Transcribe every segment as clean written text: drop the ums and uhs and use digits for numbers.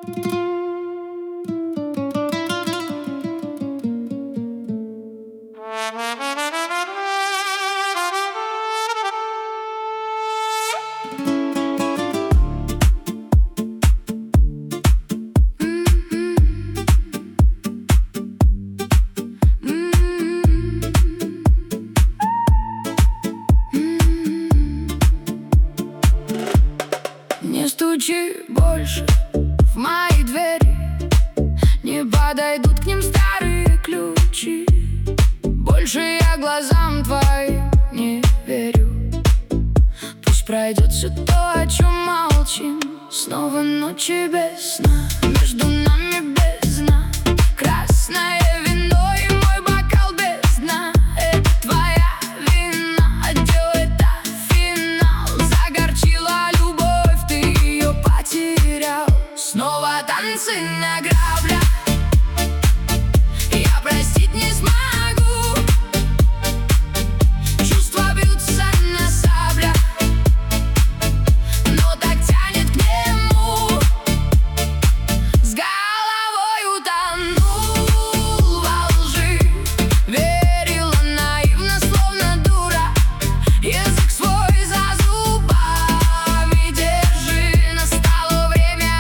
Не стучи больше в мои двери, не подойдут к ним старые ключи. Больше я глазам твоим не верю. Пусть пройдет все то, о чем молчим. Снова ночи без сна, между нами бездна. Красное вино и мой бокал без дна. Это твоя вина, дело это финал. Загорчила любовь, ты ее потерял. Снова танцы на граблях, я простить не смогу. Чувства бьются на саблях, но так тянет к нему. С головой утонул во лжи, верила наивно, словно дура. Язык свой за зубами держи, настало время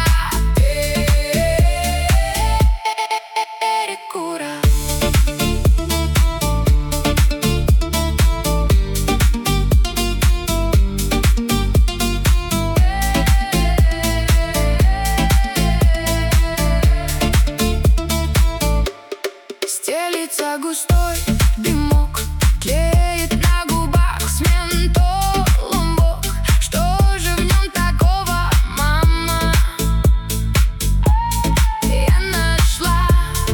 перекура. Стелится густой дымок, тлеет на губах с ментолом бок. Что же в нем такого, мама? Я нашла.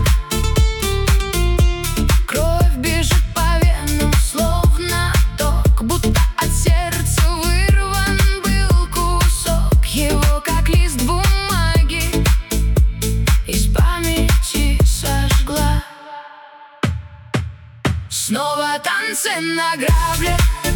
Кровь бежит по венам, словно ток, будто от сердца вырван был кусок. Его, как лист бумаги, из памяти сожгла. Снова танцы на грабле.